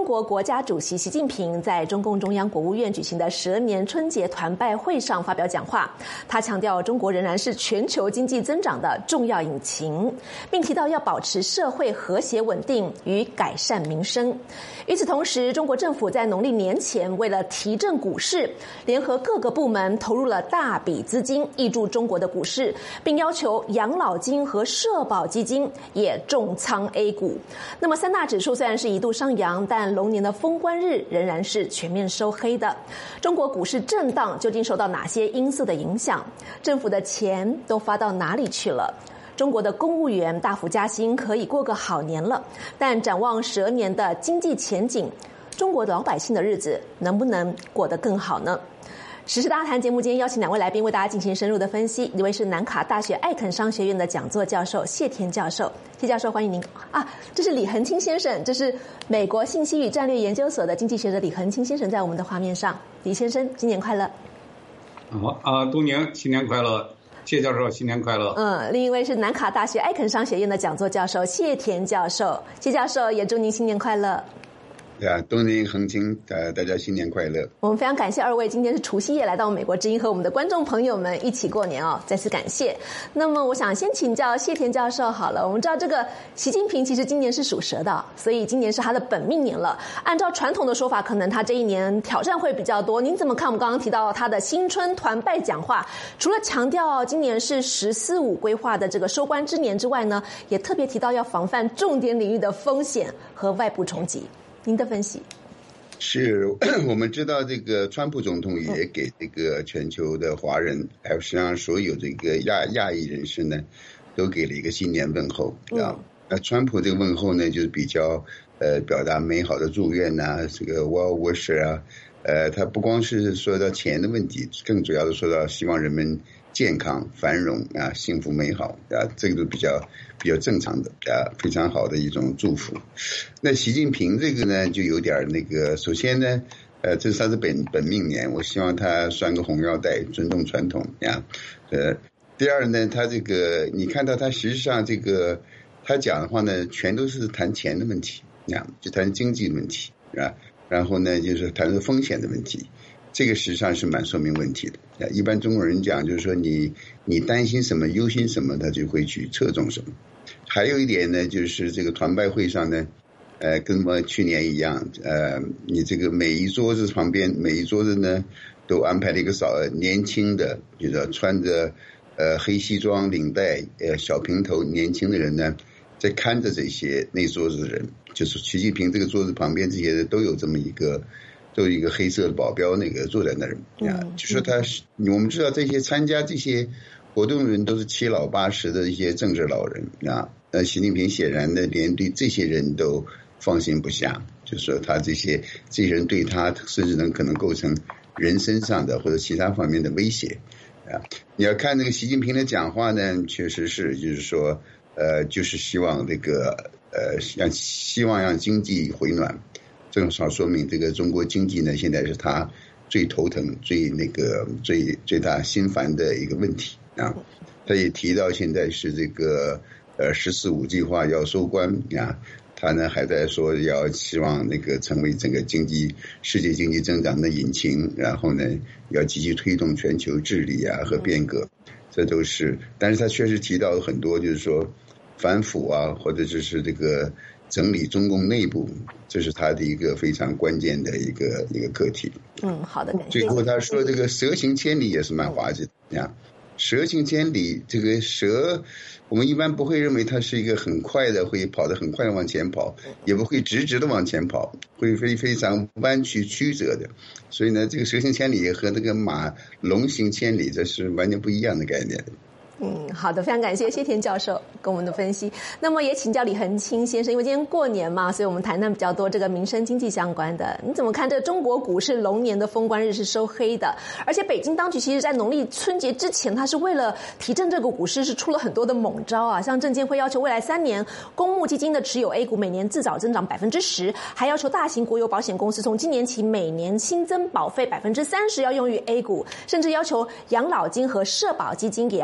中国国家主席习近平在中共中央国务院举行的12年春节团拜会上发表讲话，他强调中国仍然是全球经济增长的重要引擎，并提到要保持社会和谐稳定与改善民生。与此同时，中国政府在农历年前为了提振股市，联合各个部门投入了大笔资金挹注中国的股市，并要求养老金和社保基金也重仓 A 股。那么三大指数虽然是一度上扬，但龙年的封关日仍然是全面收黑的。中国股市震荡究竟受到哪些因素的影响？政府的钱都发到哪里去了？中国的公务员大幅加薪，可以过个好年了，但展望12年的经济前景，中国老百姓的日子能不能过得更好呢？时事大谈节目今天邀请2位来宾为大家进行深入的分析，一位是南卡大学艾肯商学院的讲座教授谢田教授。谢教授，欢迎您啊！这是李恒清先生，这是美国信息与战略研究所的经济学者李恒清先生在我们的画面上。李先生，新年快乐！ 东宁新年快乐，谢教授新年快乐。 另一位是南卡大学艾肯商学院的讲座教授谢田教授，谢教授也祝您新年快乐。 东宁恒清，大家新年快乐。 我们非常感谢2位今天是除夕夜来到美国之音和我们的观众朋友们一起过年哦，再次感谢。那么我想先请教谢田教授好了，我们知道这个习近平其实今年是属蛇的，所以今年是他的本命年了。按照传统的说法，可能他这一年挑战会比较多。您怎么看我们刚刚提到他的新春团拜讲话，除了强调今年是“10四5”规划的这个收官之年之外呢，也特别提到要防范重点领域的风险和外部冲击。您的分析是，我们知道这个川普总统也给这个全球的华人，还有实际上所有这个亚裔人士呢，都给了一个新年问候啊。那川普这个问候呢，就是比较表达美好的祝愿呐，这个 well wisher 啊，他不光是说到钱的问题，更主要的说到希望人们健康、繁荣啊、幸福美好啊，这个都比较正常的啊，非常好的一种祝福。那习近平这个呢，就有点那个，首先呢，这是他的本命年，我希望他拴个红腰带，尊重传统啊。第二呢，他这个你看到他实际上这个他讲的话呢，全都是谈钱的问题啊，就谈经济的问题啊，然后呢就是谈风险的问题。这个实际上是蛮说明问题的。一般中国人讲就是说你担心什么忧心什么，他就会去侧重什么。还有一点呢，就是这个团拜会上呢，跟我们去年一样，你这个每一桌子旁边每一桌子呢都安排了一个年轻的，就是穿着黑西装领带小平头年轻的人呢，在看着这些那桌子的人，就是习近平这个桌子旁边这些人都有这么一个黑色的保镖那个坐在那儿啊，就说我们知道这些参加这些活动的人都是7老80的一些政治老人啊，习近平显然的连对这些人都放心不下，就说他这些人对他甚至可能构成人身上的或者其他方面的威胁啊。你要看这个习近平的讲话呢，确实是就是说就是希望这个希望让经济回暖。正好说明这个中国经济呢，现在是他最头疼、最大心烦的一个问题啊。他也提到现在是这个“10四5”计划要收官啊，他呢还在说要希望那个成为整个世界经济增长的引擎，然后呢要积极推动全球治理啊和变革，这都是。但是他确实提到很多，就是说反腐啊，或者就是这个。整理中共内部，这是他的一个非常关键的一个课题。 好的，感谢。 最后他说这个蛇行千里也是蛮滑稽的呀。蛇行千里，这个蛇，我们一般不会认为它是一个很快的，会跑得很快的往前跑，也不会直的往前跑，会非常弯曲曲折的。所以呢，这个蛇行千里和那个龙行千里，这是完全不一样的概念。 好的，非常感谢谢田教授跟我们的分析。那么也请教李恒清先生，因为今天过年嘛，所以我们谈比较多这个民生经济相关的。你怎么看这个中国股市龙年的封关日是收黑的？而且北京当局其实在农历春节之前，它是为了提振这个股市，是出了很多的猛招啊，像证监会要求未来3年公募基金的持有 A 股每年至少增长10%，还要求大型国有保险公司从今年起每年新增保费30%要用于 A 股，甚至要求养老金和社保基金也要大举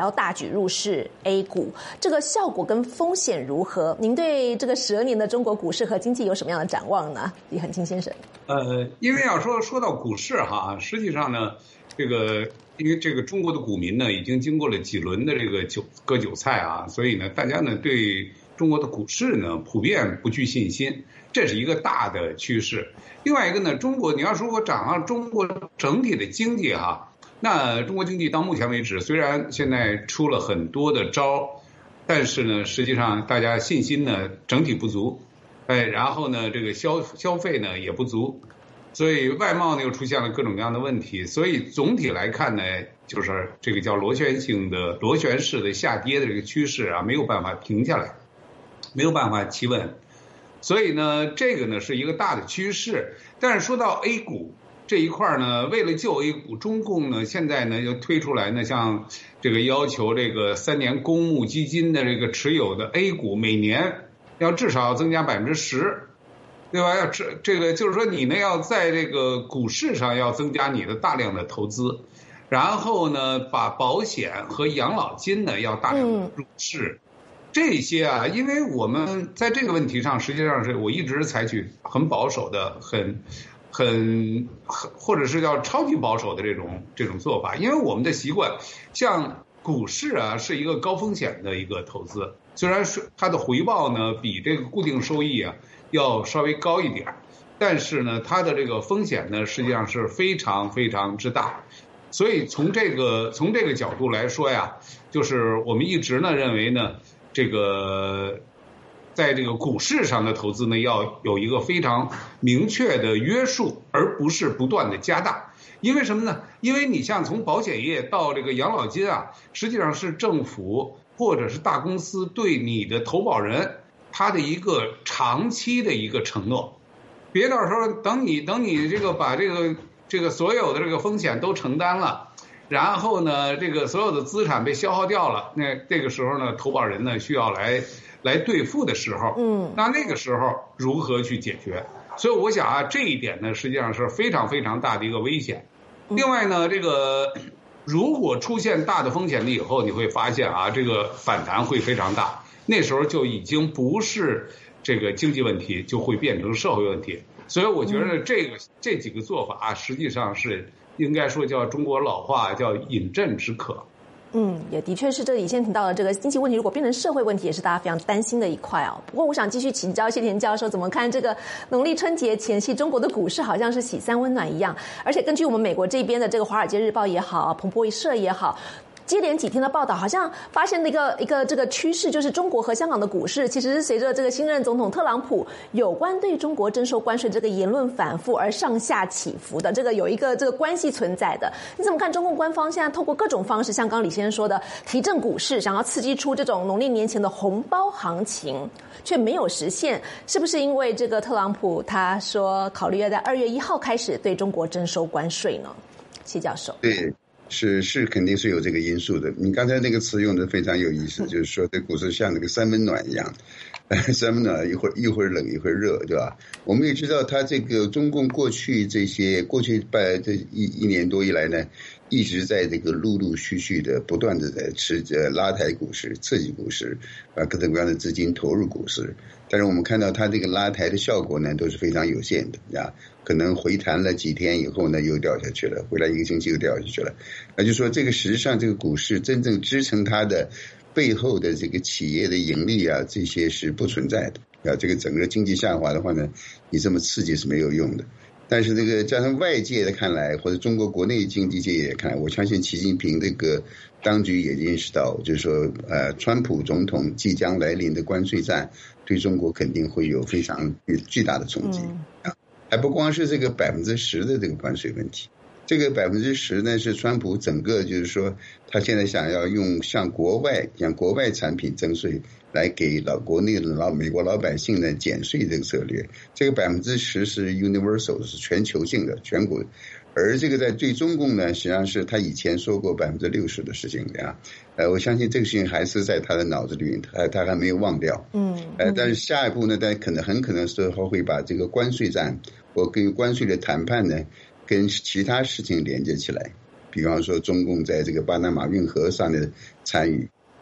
入市 A 股，这个效果跟风险如何？您对这个12年的中国股市和经济有什么样的展望呢？李恒清先生。 因为要说到股市哈，实际上呢，因为这个中国的股民呢，已经经过了几轮的这个割韭菜啊，所以呢，大家呢对中国的股市呢普遍不具信心，这是一个大的趋势。另外一个呢，你要说展望中国整体的经济哈，那中国经济到目前为止，虽然现在出了很多的招，但是呢，实际上大家信心呢整体不足，然后呢，这个消费呢也不足。所以外贸呢又出现了各种各样的问题，所以总体来看呢，就是这个叫螺旋式的下跌的这个趋势啊，没有办法停下来，没有办法企稳。所以呢，这个呢是一个大的趋势。但是说到 A 股这一块呢，为了救 A 股，中共呢现在呢又推出来呢，像这个要求这个3年公募基金的这个持有的 A 股每年要至少增加10%。对吧？这个就是说，你呢要在这个股市上要增加你的大量的投资，然后呢，把保险和养老金呢要大量的入市，这些啊，因为我们在这个问题上，实际上是我一直采取很保守的、很或者是叫超级保守的这种做法，因为我们的习惯，像股市啊是一个高风险的一个投资，虽然是它的回报呢比这个固定收益啊要稍微高一点，但是呢，它的这个风险呢，实际上是非常非常之大。所以从这个角度来说呀，就是我们一直呢认为呢，这个在这个股市上的投资呢，要有一个非常明确的约束，而不是不断的加大。因为什么呢？因为你像从保险业到这个养老金啊，实际上是政府或者是大公司对你的投保人他的一个长期的一个承诺，别到时候等你这个把这个所有的这个风险都承担了，然后呢，这个所有的资产被消耗掉了，那这个时候呢，投保人呢需要来兑付的时候，那个时候如何去解决？所以我想啊，这一点呢，实际上是非常非常大的一个危险。另外呢，这个如果出现大的风险了以后，你会发现啊，这个反弹会非常大。那时候就已经不是这个经济问题，就会变成社会问题。所以我觉得这几个做法啊，实际上是应该说叫中国老话叫饮鸩止渴。 也的确是这里先提到的这个经济问题，如果变成社会问题，也是大家非常担心的一块哦。不过我想继续请教谢田教授，怎么看这个农历春节前夕，中国的股市好像是喜三温暖一样，而且根据我们美国这边的这个《华尔街日报》也好，彭博社也好，接连几天的报道，好像发现了一个这个趋势，就是中国和香港的股市其实是随着这个新任总统特朗普有关对中国征收关税这个言论反复而上下起伏的，这个有一个这个关系存在的。你怎么看中共官方现在透过各种方式，像刚李先生说的提振股市，想要刺激出这种农历年前的红包行情，却没有实现，是不是因为这个特朗普他说考虑要在2月1号开始对中国征收关税呢？谢教授。 对。是肯定是有这个因素的。你刚才那个词用的非常有意思，就是说这股市像那个三温暖一样，三温暖一会儿冷一会儿热，对吧？我们也知道，它这个中共过去这一年多以来呢，一直在这个陆陆续续的不断的在拉抬股市、刺激股市，把各种各样的资金投入股市。但是我们看到它这个拉抬的效果呢，都是非常有限的呀。可能回弹了几天以后呢，又掉下去了，回来1个星期又掉下去了。那就说这个实际上这个股市真正支撑它的背后的这个企业的盈利啊，这些是不存在的啊。这个整个经济下滑的话呢，你这么刺激是没有用的。但是这个加上外界的看来，或者中国国内经济界也看来，我相信习近平这个当局也认识到，就是说川普总统即将来临的关税战对中国肯定会有非常巨大的冲击啊。还不光是这个10%的这个关税问题，这个10%呢是川普整个就是说他现在想要用向国外产品征税来给国内的美国老百姓呢减税这个策略。这个10%是 universal 是全球性的全国，而这个在对中共呢实际上是他以前说过60%的事情啊。我相信这个事情还是在他的脑子里，他还没有忘掉。但是下一步呢，他很可能是会把这个关税战或跟关税的谈判呢跟其他事情连接起来，比方说中共在这个巴拿马运河上的参与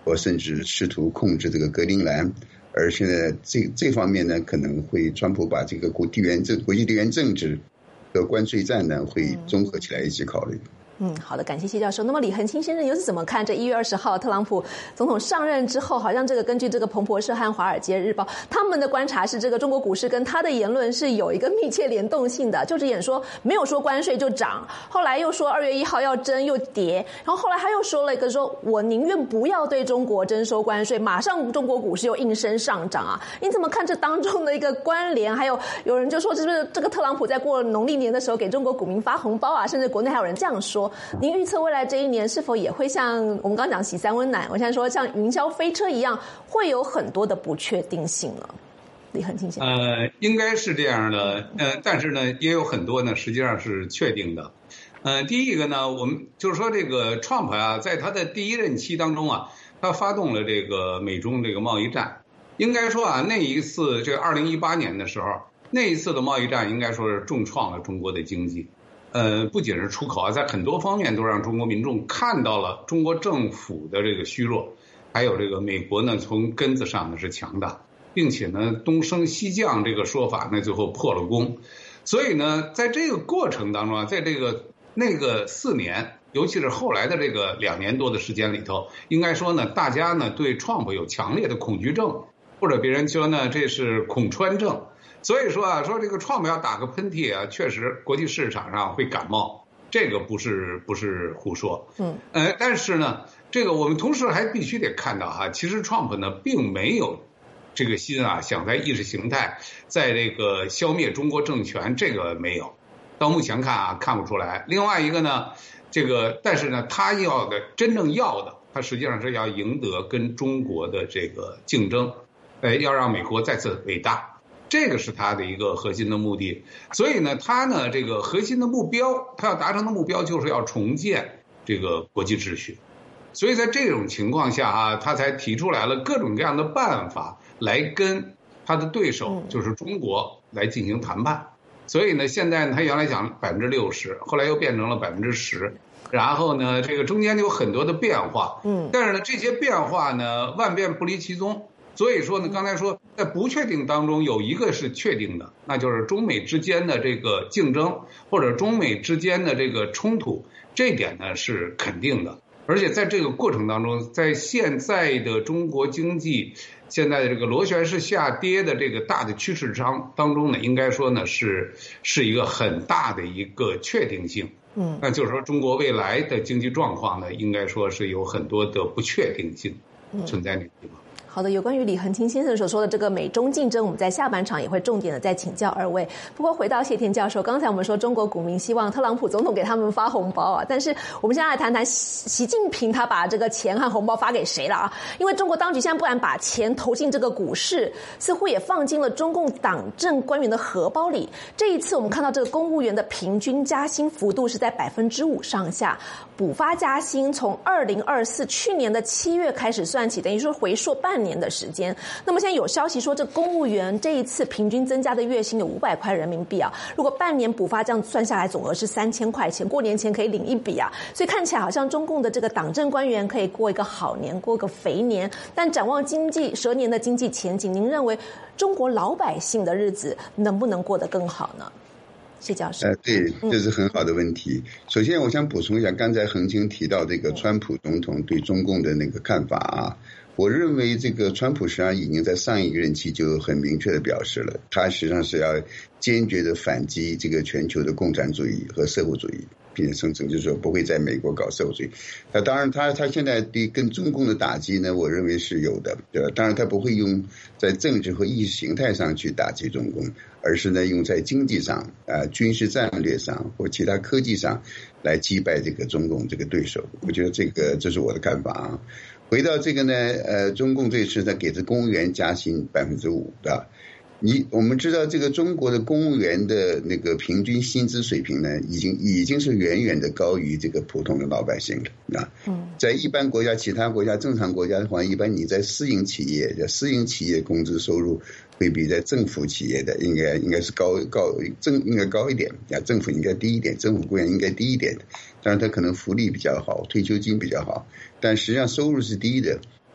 或甚至试图控制这个格陵兰。而现在这方面呢，可能会川普把这个国际地缘政治和关税战呢，会综合起来一起考虑。 好的，感谢谢教授。那么李恒清先生又是怎么看这1月20号特朗普总统上任之后，好像这个根据这个彭博社和华尔街日报他们的观察是，这个中国股市跟他的言论是有一个密切联动性的，就只演说没有说关税就涨，后来又说2月1号要征又跌，然后后来他又说了一个说我宁愿不要对中国征收关税，马上中国股市又应声上涨啊！你怎么看这当中的一个关联？还有人就说是不是这个特朗普在过农历年的时候给中国股民发红包啊？甚至国内还有人这样说。您预测未来这一年是否也会像我们刚刚讲洗三温暖，我现在说像云霄飞车一样，会有很多的不确定性呢？李恒清先生， 应该是这样的，但是呢，也有很多呢，实际上是确定的。第一个呢，我们就是说这个 Trump 啊，在他的第一任期当中啊，他发动了这个美中这个贸易战。应该说啊，那一次这个2018年的时候，那一次的贸易战应该说是重创了中国的经济。不仅是出口啊，在很多方面都让中国民众看到了中国政府的这个虚弱，还有这个美国呢从根子上呢是强大，并且呢东升西降这个说法呢最后破了功。所以呢，在这个过程当中啊，在那个4年，尤其是后来的这个2年多的时间里头，应该说呢，大家呢对 Trump 有强烈的恐惧症，或者别人说呢这是恐川症。所以说啊，说这个 Trump 要打个喷嚏啊，确实国际市场上会感冒，这个不是胡说。但是呢，这个我们同时还必须得看到哈，其实 Trump 呢并没有这个心啊，想在意识形态，在这个消灭中国政权，这个没有，到目前看啊看不出来。另外一个呢，但是呢，他真正要的，他实际上是要赢得跟中国的这个竞争，要让美国再次伟大。这个是他的一个核心的目的，所以呢，他呢这个核心的目标，他要达成的目标就是要重建这个国际秩序，所以在这种情况下啊，他才提出来了各种各样的办法来跟他的对手就是中国来进行谈判。所以呢，现在他原来讲60%，后来又变成了10%，然后呢，这个中间有很多的变化，但是呢，这些变化呢，万变不离其宗。所以说呢，刚才说在不确定当中有一个是确定的，那就是中美之间的这个竞争或者中美之间的这个冲突，这一点呢是肯定的。而且在这个过程当中，在现在的中国经济现在的这个螺旋式下跌的这个大的趋势当中呢，应该说呢是一个很大的一个确定性。那就是说中国未来的经济状况呢，应该说是有很多的不确定性存在那个地方。 好的，有关于李恒清先生所说的这个美中竞争，我们在下半场也会重点的再请教2位。不过回到谢田教授，刚才我们说中国股民希望特朗普总统给他们发红包啊，但是我们现在来谈谈习近平他把这个钱和红包发给谁了啊？因为中国当局现在不敢把钱投进这个股市，似乎也放进了中共党政官员的荷包里。这一次我们看到这个公务员的平均加薪幅度是在5%上下，补发加薪从2024去年的7月开始算起，等于说回溯半年的时间。那么现在有消息说，这公务员这一次平均增加的月薪有500块人民币啊，如果半年补发这样算下来，总额是3000块钱，过年前可以领一笔啊。所以看起来好像中共的这个党政官员可以过一个好年，过个肥年。但展望蛇年的经济前景，您认为中国老百姓的日子能不能过得更好呢？谢教授。 对，这是很好的问题。首先我想补充一下，刚才恒清提到这个川普总统对中共的那个看法啊，我认为这个川普实际上已经在上一个任期就很明确的表示了，他实际上是要坚决的反击这个全球的共产主义和社会主义，并且声称就是说不会在美国搞社会主义。当然他现在对跟中共的打击呢，我认为是有的，对吧？当然他不会用在政治和意识形态上去打击中共，而是呢用在经济上、军事战略上或其他科技上来击败这个中共这个对手。我觉得这是我的看法啊。回到这个呢，中共这次呢给这公务员加薪5%的。我们知道这个中国的公务员的那个平均薪资水平呢，已经是远远的高于这个普通的老百姓了啊。在一般国家、其他国家、正常国家的话，一般你在私营企业工资收入会比在政府企业的应该是应该高一点啊，政府应该低一点，政府雇员应该低一点。当然它可能福利比较好，退休金比较好，但实际上收入是低的。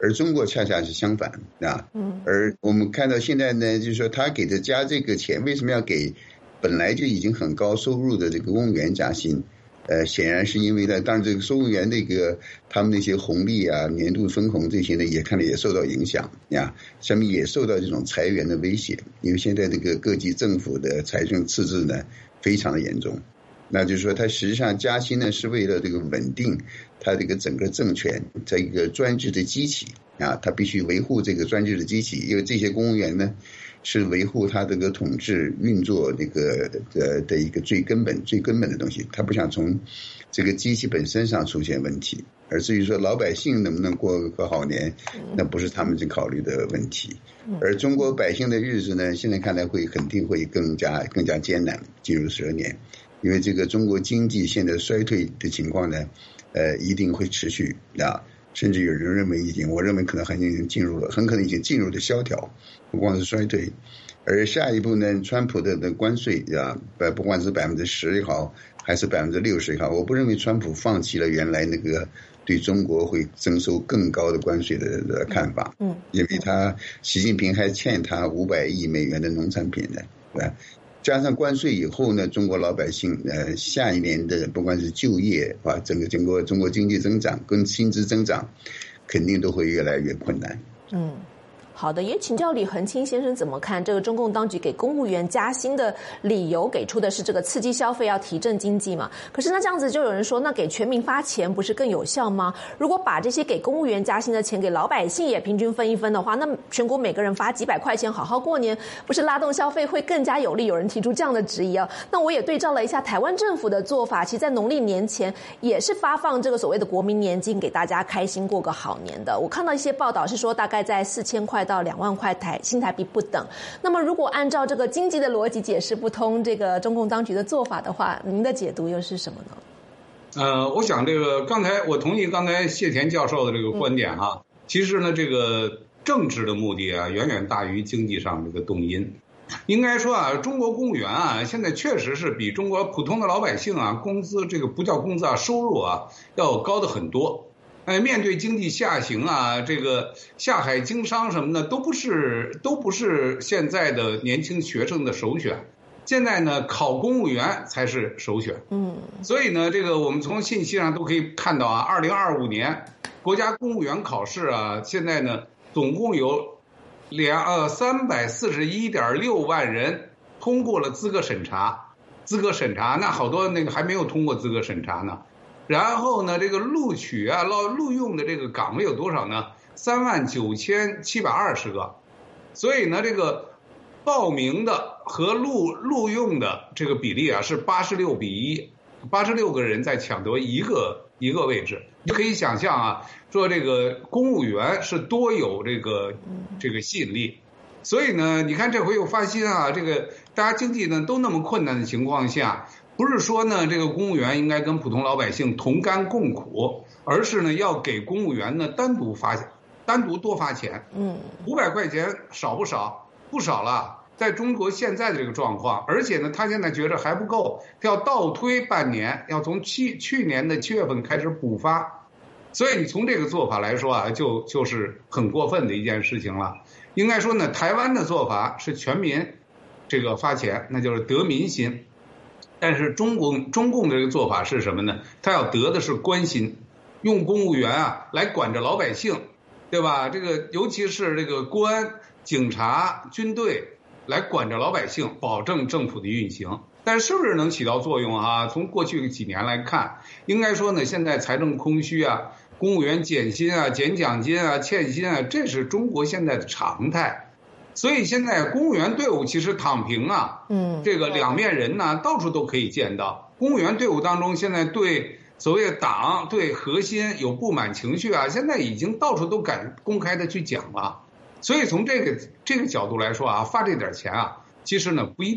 而中国恰恰是相反啊。而我们看到现在呢，就是说他给他加这个钱，为什么要给本来就已经很高收入的这个公务员加薪？显然是因为呢，当然这个公务员他们那些红利啊、年度分红这些呢，也看来也受到影响呀，下面也受到这种裁员的威胁，因为现在这个各级政府的财政赤字呢非常的严重。那就是说，他实际上加薪呢是为了这个稳定他这个整个政权这个专制的机器啊，他必须维护这个专制的机器，因为这些公务员呢是维护他这个统治运作这个的一个最根本的东西，他不想从这个机器本身上出现问题，而至于说老百姓能不能过个好年，那不是他们去考虑的问题。而中国百姓的日子呢，现在看来肯定会更加艰难，进入12年。因为这个中国经济现在衰退的情况呢，一定会持续啊，甚至有人认为我认为可能很可能已经进入了萧条，不光是衰退。而下一步呢，川普的关税啊，不管是10%也好，还是60%也好，我不认为川普放弃了原来那个对中国会征收更高的关税的看法。因为习近平还欠他500亿美元的农产品呢，对吧？加上关税以后呢，中国老百姓下一年的不管是就业啊，整个中国经济增长跟薪资增长，肯定都会越来越困难。 好的，也请教李恒清先生怎么看这个中共当局给公务员加薪的理由，给出的是这个刺激消费要提振经济嘛？可是那这样子就有人说，那给全民发钱不是更有效吗？如果把这些给公务员加薪的钱给老百姓也平均分一分的话，那全国每个人发几百块钱好好过年，不是拉动消费会更加有利？有人提出这样的质疑啊。那我也对照了一下台湾政府的做法，其实在农历年前也是发放这个所谓的国民年金，给大家开心过个好年的。我看到一些报道是说大概在4000块到2万块新台币不等。那么如果按照这个经济的逻辑解释不通这个中共当局的做法的话，您的解读又是什么呢？ 我想这个我同意刚才谢田教授的这个观点哈。其实呢，这个政治的目的啊，远远大于经济上这个动因。应该说啊，中国公务员啊，现在确实是比中国普通的老百姓啊，工资这个不叫工资啊，收入啊要高的很多。面对经济下行啊，这个下海经商什么的都不是现在的年轻学生的首选。现在呢，考公务员才是首选。所以呢，这个我们从信息上都可以看到啊，2025年国家公务员考试啊，现在呢总共有341.6万人通过了资格审查，那好多那个还没有通过资格审查呢。然后呢，这个录取啊、录用的这个岗位有多少呢？39720个。所以呢，这个报名的和录用的这个比例啊是86:1，86个人在抢夺一个位置。你可以想象啊，说这个公务员是多有这个吸引力。所以呢，你看这回又发新啊，这个大家经济呢都那么困难的情况下。不是说呢，这个公务员应该跟普通老百姓同甘共苦，而是呢要给公务员呢单独多发钱。500块钱少不少？不少了，在中国现在的这个状况，而且呢他现在觉得还不够，他要倒推半年，要从去年的7月份开始补发。所以你从这个做法来说啊，就是很过分的一件事情了。应该说呢，台湾的做法是全民这个发钱，那就是得民心。但是中共的这个做法是什么呢？他要得的是官心，用公务员啊来管着老百姓，对吧？这个尤其是这个官、警察、军队来管着老百姓，保证政府的运行。但是不是能起到作用啊？从过去几年来看，应该说呢，现在财政空虚啊，公务员减薪啊、减奖金啊、欠薪啊，这是中国现在的常态。所以现在公务员队伍其实躺平啊，这个两面人呢到处都可以见到。公务员队伍当中，现在对所谓的党、对核心有不满情绪啊，现在已经到处都敢公开的去讲了。所以从这个角度来说啊，发这点钱啊，其实呢不一定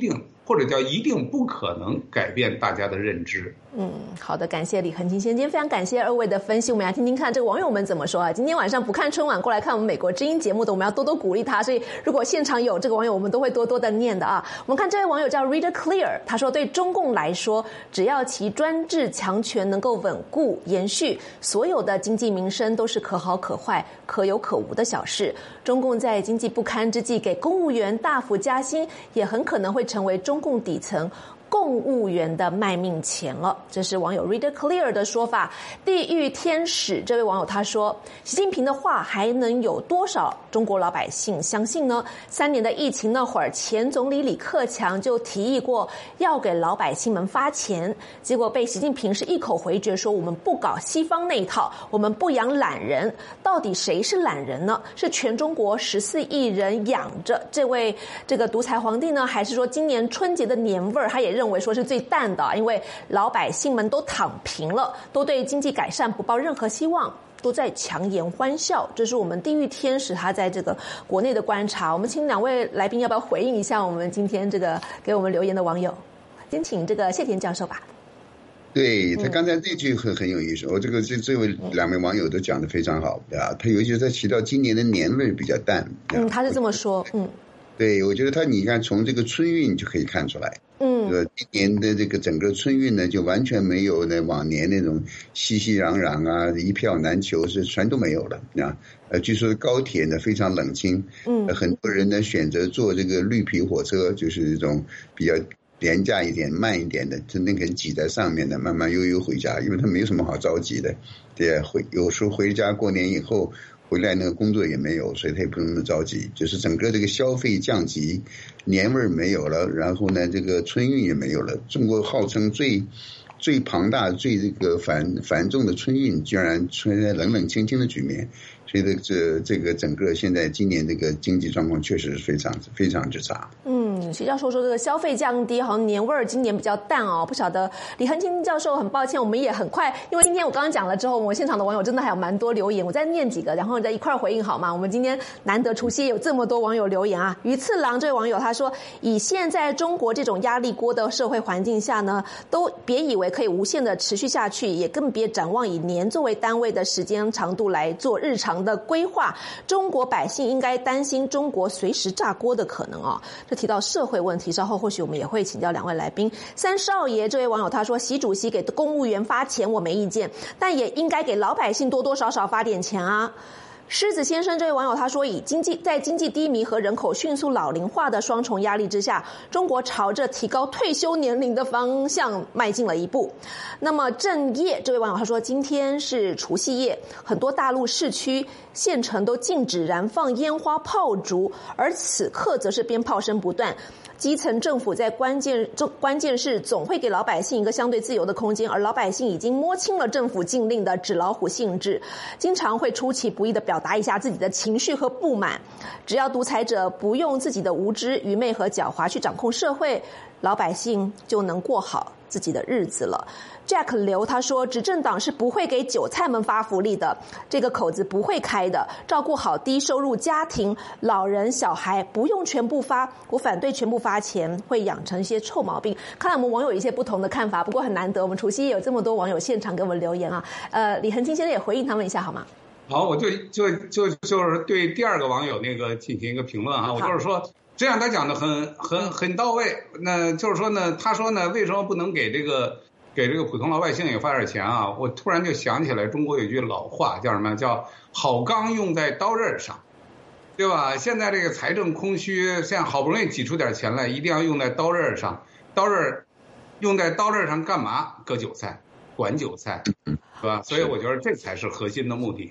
或者叫一定不可能改变大家的认知。 好的，感谢李恒清先生，今天非常感谢二位的分析。我们来听听看这个网友们怎么说啊。今天晚上不看春晚过来看我们美国之音节目的，我们要多多鼓励他。所以如果现场有这个网友，我们都会多多的念的啊。我们看这位网友叫 Reader Clear， 他说对中共来说，只要其专制强权能够稳固延续，所有的经济民生都是可好可坏、可有可无的小事。中共在经济不堪之际给公务员大幅加薪，也很可能会成为中共底层公务员的卖命钱了。这是网友 Reader Clear 的说法。地狱天使这位网友他说，习近平的话还能有多少中国老百姓相信呢？3年的疫情那会儿，前总理李克强就提议过要给老百姓们发钱，结果被习近平是一口回绝，说我们不搞西方那一套，我们不养懒人。到底谁是懒人呢？是全中国14亿人养着这个独裁皇帝呢，还是说今年春节的年味儿他也认为说是最淡的，因为老百姓们都躺平了，都对经济改善不抱任何希望，都在强颜欢笑。这是我们地狱天使他在这个国内的观察。我们请2位来宾要不要回应一下我们今天这个给我们留言的网友？先请这个谢田教授吧。 对，他刚才这句很有意思，我这位2位网友都讲得非常好啊。他尤其是他提到今年的年味比较淡， 他是这么说， 对，我觉得你看从这个春运就可以看出来，今年的这个整个春运呢，就完全没有往年那种熙熙攘攘啊，一票难求，是全都没有了啊。据说高铁呢非常冷清，很多人呢选择坐这个绿皮火车，就是这种比较廉价一点、慢一点的，真的可以挤在上面的，慢慢悠悠回家，因为他没有什么好着急的，对，有时候回家过年以后。回来那个工作也没有，所以他也不那么着急。就是整个这个消费降级，年味没有了，然后呢，这个春运也没有了。中国号称最庞大、最这个繁重的春运，居然出现在冷冷清清的局面。所以这个整个现在今年这个经济状况确实是非常非常之差。 徐教授说这个消费降低，好像年味儿今年比较淡哦。不晓得李恒清教授很抱歉，我们也很快，因为今天我刚刚讲了之后，我们现场的网友真的还有蛮多留言，我再念几个，然后再一块回应好吗？我们今天难得除夕有这么多网友留言啊。鱼次郎这位网友他说，以现在中国这种压力锅的社会环境下呢，都别以为可以无限的持续下去，也更别展望以年作为单位的时间长度来做日常的规划。中国百姓应该担心中国随时炸锅的可能哦。这提到社会问题，稍后或许我们也会请教2位来宾。三少爷这位网友他说，习主席给公务员发钱我没意见，但也应该给老百姓多多少少发点钱啊。狮子先生这位网友他说，在经济低迷和人口迅速老龄化的双重压力之下，中国朝着提高退休年龄的方向迈进了一步。那么正业这位网友他说，今天是除夕夜，很多大陆市区县城都禁止燃放烟花炮竹，而此刻则是鞭炮声不断。基层政府在关键是总会给老百姓一个相对自由的空间，而老百姓已经摸清了政府禁令的纸老虎性质，经常会出其不意地表达一下自己的情绪和不满。只要独裁者不用自己的无知、愚昧和狡猾去掌控社会，老百姓就能过好自己的日子了。Jack 刘他说，执政党是不会给韭菜们发福利的，这个口子不会开的，照顾好低收入家庭、老人、小孩，不用全部发，我反对全部发钱，会养成一些臭毛病。看来我们网友有一些不同的看法，不过很难得，我们除夕夜有这么多网友现场给我们留言啊。李恒清先生也回应他们一下好吗？ 好，我就是对第2个网友那个进行一个评论啊，我就是说，这样他讲的很到位。那就是说呢，他说呢，为什么不能给这个普通老百姓也发点钱啊？我突然就想起来，中国有句老话叫什么？叫好钢用在刀刃上，对吧？现在这个财政空虚，现在好不容易挤出点钱来，一定要用在刀刃上。用在刀刃上干嘛？割韭菜，管韭菜，是吧？所以我觉得这才是核心的目的。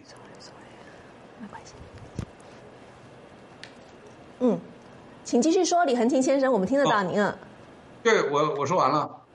请继续说，李恒清先生，我们听得到您。对，我说完了。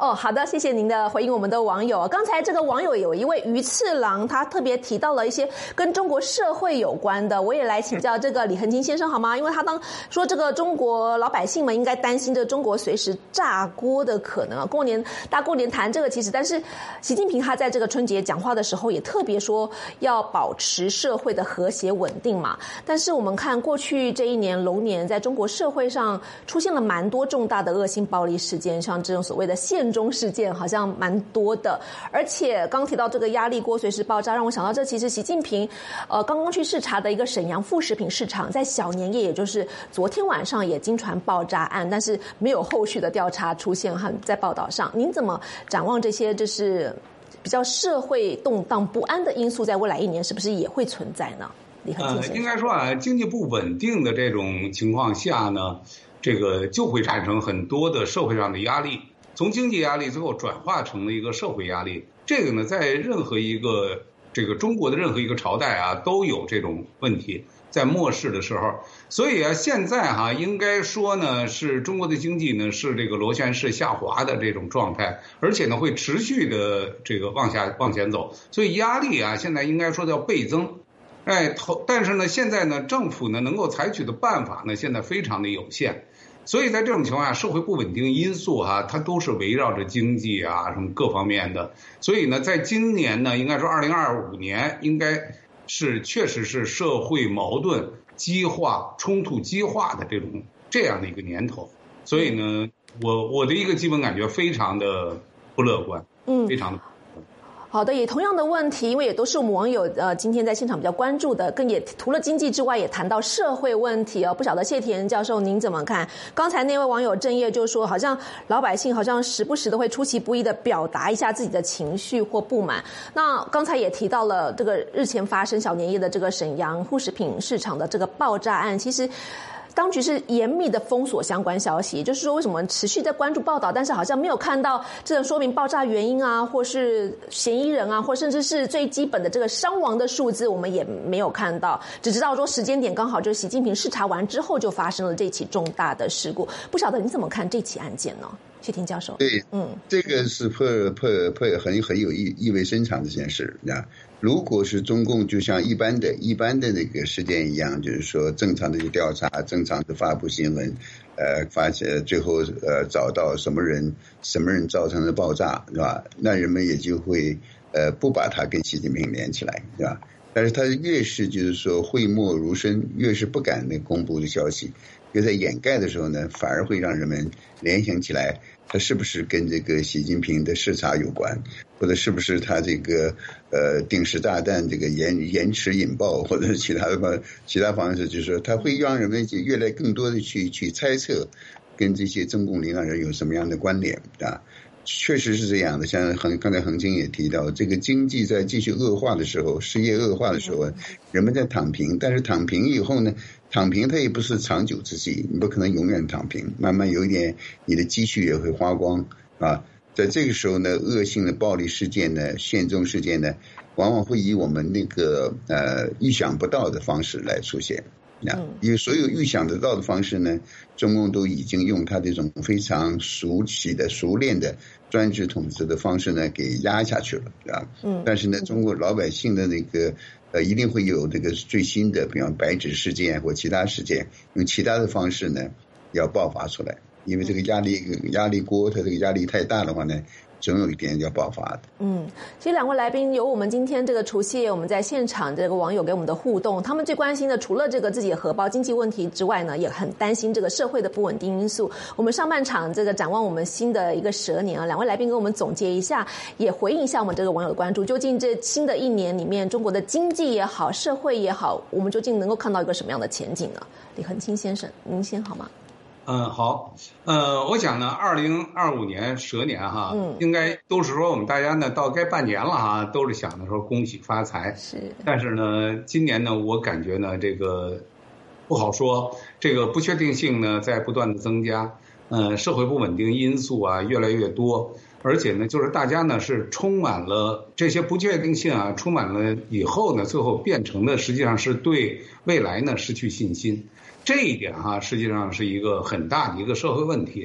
哦，好的，谢谢您的回应。我们的网友，刚才这个网友有一位鱼次郎，他特别提到了一些跟中国社会有关的，我也来请教这个李恒清先生好吗？因为他说这个中国老百姓们应该担心这中国随时炸锅的可能啊。大过年谈这个，其实但是习近平他在这个春节讲话的时候也特别说要保持社会的和谐稳定嘛。但是我们看过去这一年龙年，在中国社会上出现了蛮多重大的恶性暴力事件，像这种所谓的县中事件好像蛮多的，而且刚提到这个压力锅随时爆炸，让我想到这其实习近平刚刚去视察的一个沈阳副食品市场，在小年夜也就是昨天晚上也经传爆炸案，但是没有后续的调查出现在报道上。您怎么展望这些就是比较社会动荡不安的因素，在未来一年是不是也会存在呢？李恒清先生， 应该说啊，经济不稳定的这种情况下呢，这个就会产生很多的社会上的压力。从经济压力最后转化成了一个社会压力，这个呢，在任何一个中国的任何一个朝代啊，都有这种问题，在末世的时候。所以啊，现在应该说呢，是中国的经济呢是这个螺旋式下滑的这种状态，而且呢会持续的这个往前走，所以压力啊，现在应该说叫倍增。但是呢，现在呢，政府呢能够采取的办法呢，现在非常的有限。所以在这种情况下，社会不稳定因素它都是围绕着经济啊什么各方面的。所以呢，在今年呢，应该说2025年应该是确实是社会矛盾激化、冲突激化的这样的一个年头。所以呢，我的一个基本感觉非常的不乐观，非常的。 好的，也同样的问题，因为也都是我们网友今天在现场比较关注的，更也除了经济之外，也谈到社会问题哦。不晓得谢田教授您怎么看？刚才那位网友郑业就说，好像老百姓好像时不时的会出其不意的表达一下自己的情绪或不满。那刚才也提到了这个日前发生小年夜的这个沈阳副食品市场的这个爆炸案，其实当局是严密的封锁相关消息，也就是说为什么持续在关注报道，但是好像没有看到这个说明爆炸原因啊，或是嫌疑人啊，或甚至是最基本的这个伤亡的数字，我们也没有看到，只知道说时间点刚好就是习近平视察完之后就发生了这起重大的事故。不晓得你怎么看这起案件呢？谢霆教授。 对，这个是很有意味深长的一件事啊。如果是中共就像一般的那个事件一样，就是说正常的去调查，正常的发布新闻，发现最后找到什么人造成的爆炸，是吧？那人们也就会不把它跟习近平连起来，对吧？但是他越是就是说讳莫如深，越是不敢公布的消息，越在掩盖的时候呢，反而会让人们联想起来，他是不是跟这个习近平的视察有关，或者是不是他这个定时炸弹这个延迟引爆，或者是其他方式，就是说他会让人们越来更多的去猜测跟这些中共领导人有什么样的关联啊。确实是这样的，像刚才恒清也提到，这个经济在继续恶化的时候，失业恶化的时候，人们在躺平，但是躺平以后呢，躺平它也不是长久之计，你不可能永远躺平，慢慢有一点你的积蓄也会花光啊。在这个时候呢，恶性的暴力事件呢，县中事件呢，往往会以我们那个预想不到的方式来出现。因为所有预想得到的方式呢，中共都已经用他这种非常熟练的专制统治的方式呢给压下去了，啊，但是呢，中国老百姓的那个一定会有这个最新的，比方白纸事件或其他事件，用其他的方式呢要爆发出来，因为这个压力锅，它这个压力太大的话呢，总有一天要爆发的。 其实两位来宾有我们今天这个除夕夜我们在现场这个网友给我们的互动，他们最关心的除了这个自己的荷包经济问题之外呢，也很担心这个社会的不稳定因素。我们上半场这个展望我们新的一个蛇年啊，两位来宾给我们总结一下，也回应一下我们这个网友的关注，究竟这新的一年里面，中国的经济也好，社会也好，我们究竟能够看到一个什么样的前景呢？李恒清先生，您先好吗？ 好，我想呢，2025年蛇年哈，应该都是说我们大家呢到该半年了哈，都是想着说恭喜发财。 是， 但是呢，今年呢，我感觉呢，这个不好说，这个不确定性呢在不断的增加，社会不稳定因素啊越来越多，而且呢，就是大家呢是充满了这些不确定性啊，充满了以后呢，最后变成的实际上是对未来呢失去信心。这一点哈，实际上是一个很大的一个社会问题。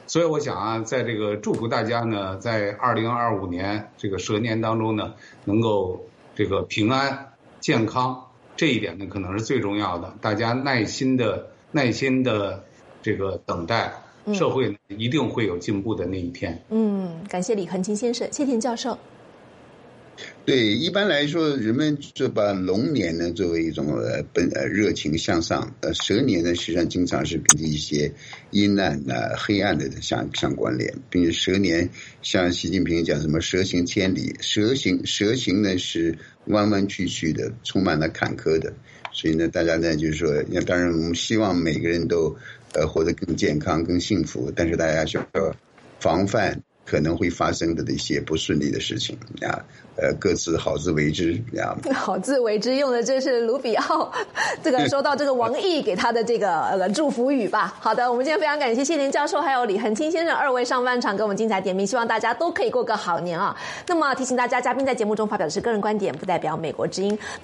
所以我想啊，在这个祝福大家呢，在2025年这个蛇年当中呢，能够这个平安健康，这一点呢可能是最重要的。大家耐心的这个等待，社会呢一定会有进步的那一天。 感谢李恒清先生，谢田教授。 对，一般来说，人们就把龙年呢作为一种热情向上，蛇年呢实际上经常是跟一些阴暗黑暗的相关联，并且蛇年像习近平讲什么蛇行千里，蛇行呢是弯弯曲曲的，充满了坎坷的，所以呢，大家呢就是说，当然我们希望每个人都活得更健康、更幸福，但是大家需要防范可能会发生的一些不顺利的事情啊，各自好自为之啊。 好自为之，用的这是卢比奥这个收到这个王毅给他的这个祝福语吧。好的，我们今天非常感谢谢田教授还有李恒清先生二位上半场给我们精彩点评，希望大家都可以过个好年啊。那么提醒大家，嘉宾在节目中发表的是个人观点，不代表美国之音。